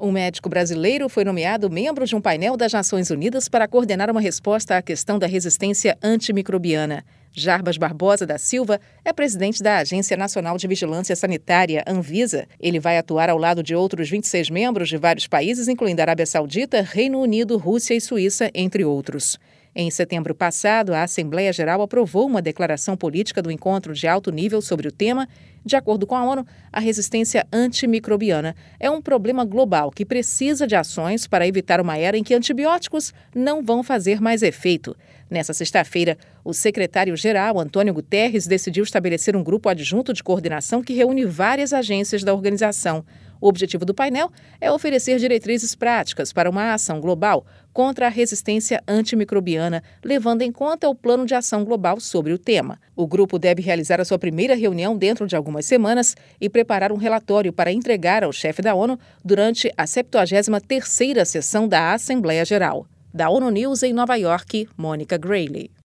Um médico brasileiro foi nomeado membro de um painel das Nações Unidas para coordenar uma resposta à questão da resistência antimicrobiana. Jarbas Barbosa da Silva é presidente da Agência Nacional de Vigilância Sanitária, Anvisa. Ele vai atuar ao lado de outros 26 membros de vários países, incluindo Arábia Saudita, Reino Unido, Rússia e Suíça, entre outros. Em setembro passado, a Assembleia Geral aprovou uma declaração política do encontro de alto nível sobre o tema. De acordo com a ONU, a resistência antimicrobiana é um problema global que precisa de ações para evitar uma era em que antibióticos não vão fazer mais efeito. Nessa sexta-feira, o secretário-geral, Antônio Guterres, decidiu estabelecer um grupo adjunto de coordenação que reúne várias agências da organização. O objetivo do painel é oferecer diretrizes práticas para uma ação global contra a resistência antimicrobiana, levando em conta o plano de ação global sobre o tema. O grupo deve realizar a sua primeira reunião dentro de algumas semanas e preparar um relatório para entregar ao chefe da ONU durante a 73ª sessão da Assembleia Geral. Da ONU News em Nova York, Mônica Grayle.